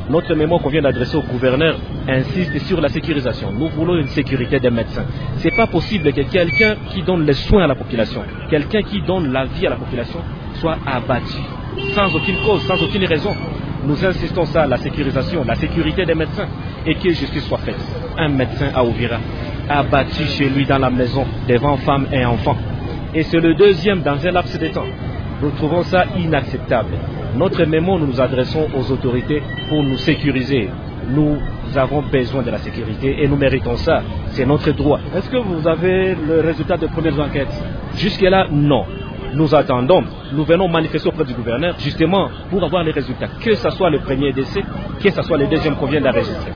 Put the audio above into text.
Notre mémoire qu'on vient d'adresser au gouverneur insiste sur la sécurisation. Nous voulons une sécurité des médecins. Ce n'est pas possible que quelqu'un qui donne les soins à la population, quelqu'un qui donne la vie à la population, soit abattu sans aucune cause, sans aucune raison. Nous insistons sur la sécurisation, la sécurité des médecins et que justice soit faite. Un médecin à Ouvira, abattu chez lui dans la maison devant femmes et enfants. Et c'est le deuxième dans un laps de temps. Nous trouvons ça inacceptable. Notre mémoire, nous nous adressons aux autorités pour nous sécuriser. Nous avons besoin de la sécurité et nous méritons ça. C'est notre droit. Est-ce que vous avez le résultat des premières enquêtes? Jusque-là, non. Nous attendons. Nous venons manifester auprès du gouverneur justement pour avoir les résultats. Que ce soit le premier décès, que ce soit le deuxième qu'on vient d'enregistrer.